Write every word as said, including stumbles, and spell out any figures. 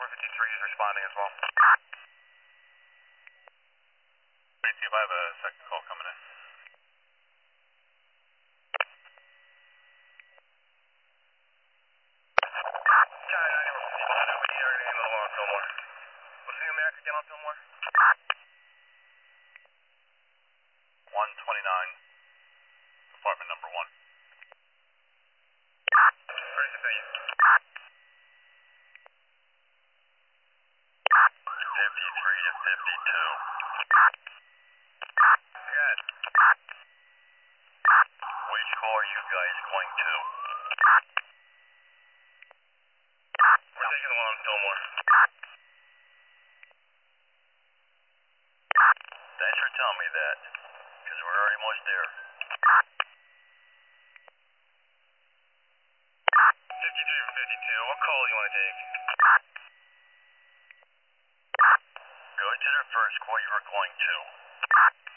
number fifty-three is responding as well. Wait, see if I have a second call coming in. Charlie nine, number fifty-two, we need everything in the law, Fillmore. What's the America again on Fillmore? one twenty-nine, apartment number one. Ready to pay you. fifty-three to fifty-two. Good. Which car are you guys going to? We're taking the one on Fillmore. Thanks for telling me that, because we're already almost there. fifty-three for fifty-two, what call do you want to take? Go to the first call you were going to.